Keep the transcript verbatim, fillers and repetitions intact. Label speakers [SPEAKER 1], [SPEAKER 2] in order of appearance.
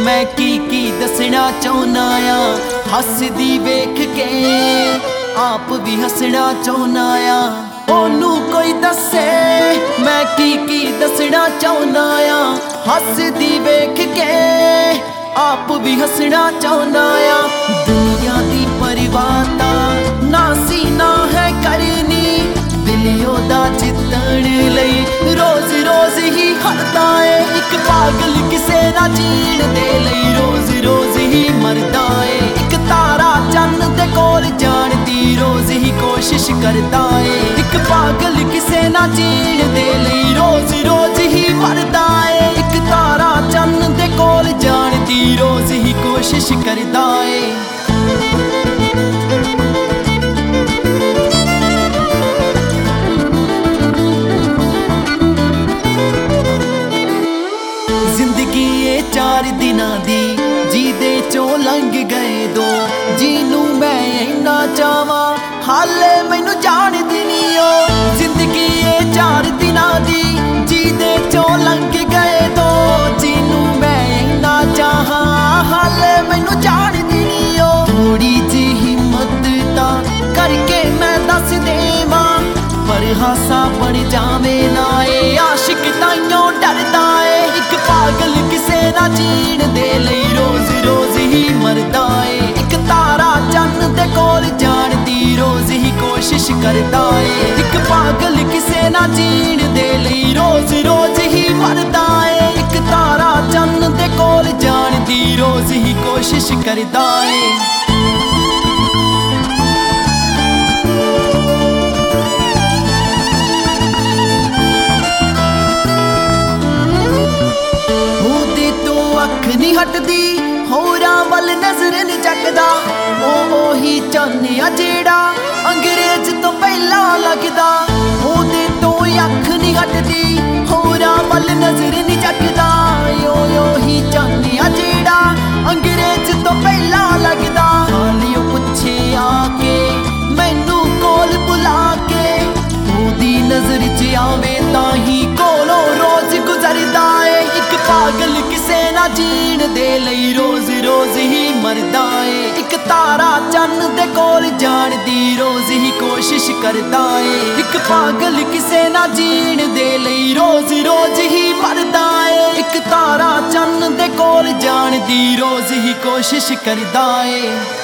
[SPEAKER 1] मैं की की दसना चाहुंदा आ। हसदी वेख के आप भी हसना चाहुंदा आ। ओनू कोई दसे मैं की की दसना चाहुंदा आ। हसदी वेख के आप भी हसना चाहुंदा आ। दुनिया दी परवाह तां ना सी ना है करनी, दिल ओदा जितण लई रोज रोज ही हरदा है। एक पागल किसे ना जीण दे लई रोज रोज ही मरदा है। एक तारा चन्न दे कोल जाण दी रोज ही कोशिश करदा है। एक पागल किसे ना जीण दे लई रोज रोज ही मरदा है। एक तारा चन्न दे कोल जाण दी रोज ही कोशिश करदा है। चार दिना दी जीदे चों लंघ गए दो, जीनू मैं इन्ना चाहवा हाले मैनू जान दी ओ। जिंदगी ये चार दिना दी जीदे चों लंघ गए दो, जीनू मैं इन्ना चाहा हाले मैनू जान दी ओ। थोड़ी जी हिम्मत ता करके मैं दस देवां, पर हासा बन जावे ना ए आशिक ताइयों डरदा ए। एक पागल किसे ना जीण दे लई रोज रोज ही मरदा है। एक तारा चन्न दे कोल जाण दी रोज ही कोशिश करदा है। एक पागल किसे ना जीण दे लई रोज रोज ही मरदा है। एक तारा चन्न दे कोल जाण दी रोज ही कोशिश करदा है। अख नहीं हटदी होरां वल नजर नहीं जगदा, ओ ओही चाहनिया जेड़ा अंग्रेज तो पहला लगदा। ओदे तो अख नहीं हटदी होरां वल नजर नहीं जगदा, ओ ओही चाहनिया जेड़ा अंग्रेज तो पहला लगदा। हालियो पुछे आके मैनू कोल बुला के, ओदी नजर च आवे तां ही कोलों रोज गुजरदा है। एक पागल किसे ना जीण दे लई रोज रोज ही मरदा है। एक तारा चन्न दे कोल जाण दी रोज ही कोशिश करदा है। एक पागल किसे ना जीण दे लई रोज रोज ही मरदा है। एक तारा चन्न दे कोल जाण दी रोज ही कोशिश करदा है।